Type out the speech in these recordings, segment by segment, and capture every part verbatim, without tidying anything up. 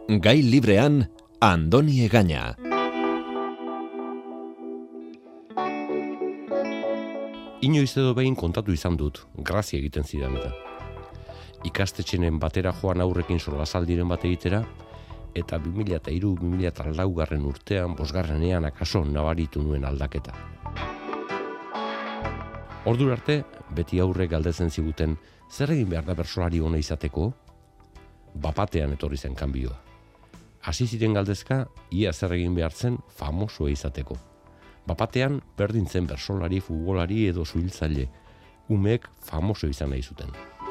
Gai librean, Andoni Egaña. Inoiz edo behin kontatu izan dut, grazia egiten zidan eta. Ikastetxenen batera joan aurrekin solasaldiren bat egitera, eta bi mila hiru bi mila lau garren urtean, bosgarrenean akaso nabaritu nuen aldaketa. Ordura arte, beti aurre galdetzen ziguten, zer egin behar da bertsolari ona izateko? Bapatean etorri zen kanbioa. Hasi ziren galdezka, ia zer egin behar zen famosoa izateko. Bapatean, berdin zen bertsolari, futbolari edo zuhiltzaile, umeek famoso izan nahi zuten.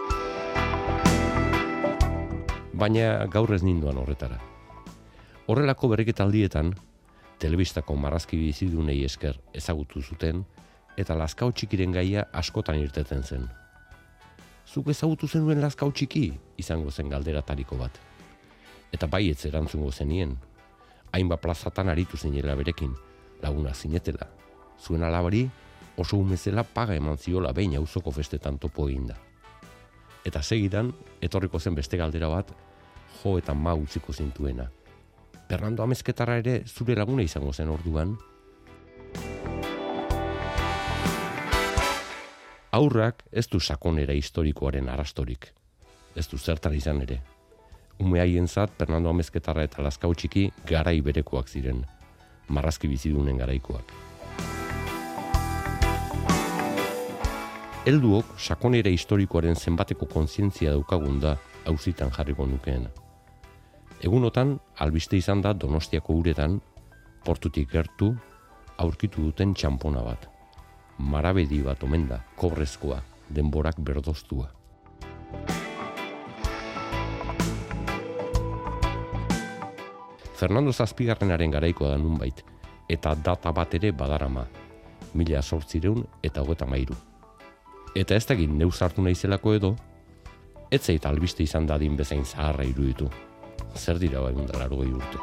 Baina gaur ez ninduan horretara. Horrelako berriketaldietan, telebistako marrazki bizidunei esker ezagutu zuten, eta Lazkao Txikiren gaia askotan irteten zen. Zuk ezagutu zenuen Lazkao Txiki, izango zen galderatariko bat. Eta baietz erantzungo zenien, hainbat plazatan aritu zinela berekin, laguna zinetela. Zuen alabari oso umezela paga eman ziola behin auzoko festetan topo eginda. Eta segidan, etorriko zen beste galdera bat, jo eta ma utziko zintuena. Fernando Amezketarra ere zure laguna izango zen orduan? Aurrak ez du sakonera historikoaren arastorik. Ez du zertan izan ere. Ume haientzat Fernando Amezketarra eta Lazkao Txiki garai berekoak ziren, marrazki bizidunen garaikoak. Helduok sakonera historikoaren zenbateko kontzientzia daukagun da auzitan jarriko nukeena. Egunotan, albiste izan da Donostiako uretan, portutik gertu, aurkitu duten txanpona bat. Marabedi bat omen da, kobrezkoa, denborak berdoztua. Fernando Zazpigarrenaren garaikoa da nunbait, eta data bat ere badarama, mila zortzireun eta hogeta mairu. Eta ez dakit neuz hartu naizelako edo, ez zait albiste izan dadin bezain zaharra iruditu. Zer dira bai undalarogei urte.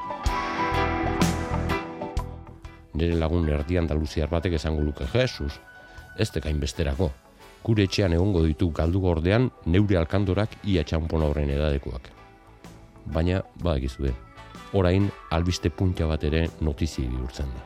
Nire lagun erdi andaluziar batek esango luke, Jesus, ez dekain besterako. Gure etxean egongo ditu galdu gordean neure alkandorak ia txanpona horren edadekoak. Baina, badakizue, orain albiste punta bat ere notizi bihurtzen da.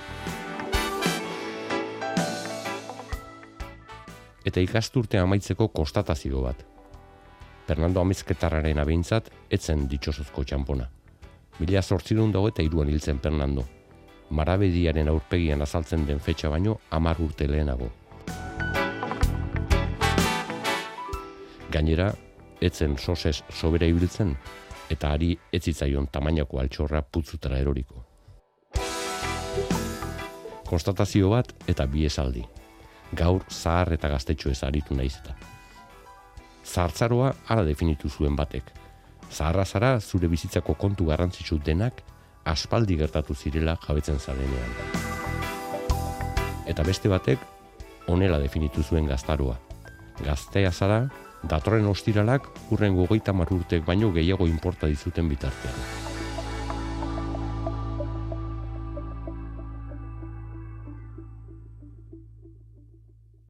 Eta ikasturte amaitzeko konstatazio bat. Fernando Amezketarraren abeintzat etzen ditxosozko txanpona. Mila zortziehun eta hiruan hiltzen Fernando. Marabediaren aurpegian azaltzen den fetxa baino hamar urte lehenago. Gainera, etzen soses sobera ibiltzen, eta ari etzitzaion tamainako altxorra putzutara eroriko. Konstatazio bat eta bi esaldi. Gaur zahar eta gaztetxo ez aritu naiz eta. Zahartzaroa ara definitu zuen batek. Zaharra zara zure bizitzako kontu garrantzitsu denak aspaldi gertatu zirela jabetzen zarenean. Eta beste batek honela definitu zuen gaztaroa. Gaztea zara, datorren ostiralak hurrengo hogeita hamar urtek baino gehiago inporta dizuten bitartean.